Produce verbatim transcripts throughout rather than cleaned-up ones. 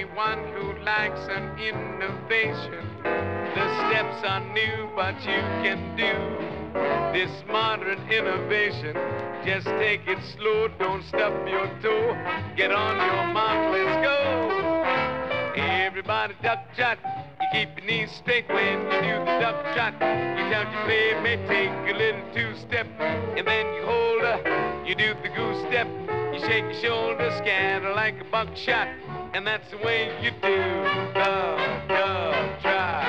anyone who likes an innovation. The steps are new, but you can do this modern innovation. Just take it slow, don't stub your toe. Get on your mark, let's go. Everybody duck shot. You keep your knees straight when you do the duck shot. You tell your playmate, take a little two-step, and then you hold her. You do the goose step. You shake your shoulders, scatter like a buckshot, and that's the way you do the duck trot.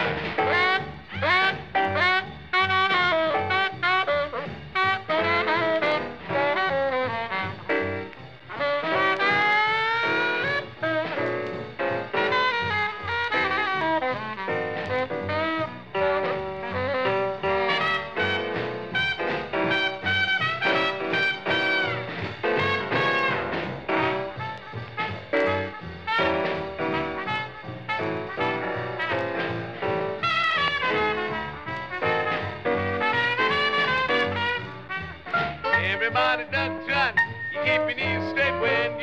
Everybody duck trot. You keep your knees straight when